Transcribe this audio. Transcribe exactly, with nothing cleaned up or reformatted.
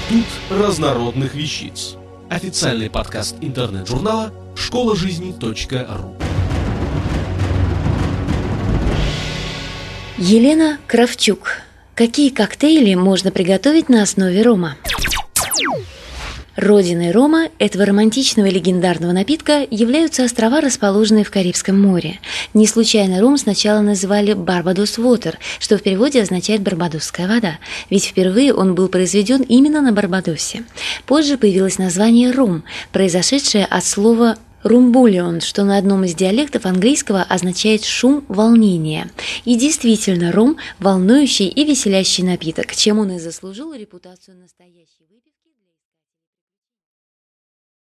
Институт разнородных вещиц. Официальный подкаст интернет-журнала школа жизни точка ру. Елена Кравчук. Какие коктейли можно приготовить на основе рома? Родиной рома, этого романтичного и легендарного напитка, являются острова, расположенные в Карибском море. Не случайно ром сначала называли «Барбадос Water», что в переводе означает «барбадосская вода», ведь впервые он был произведен именно на Барбадосе. Позже появилось название «ром», произошедшее от слова «румбулион», что на одном из диалектов английского означает «шум волнения». И действительно, ром – волнующий и веселящий напиток, чем он и заслужил репутацию настоящей выпивки.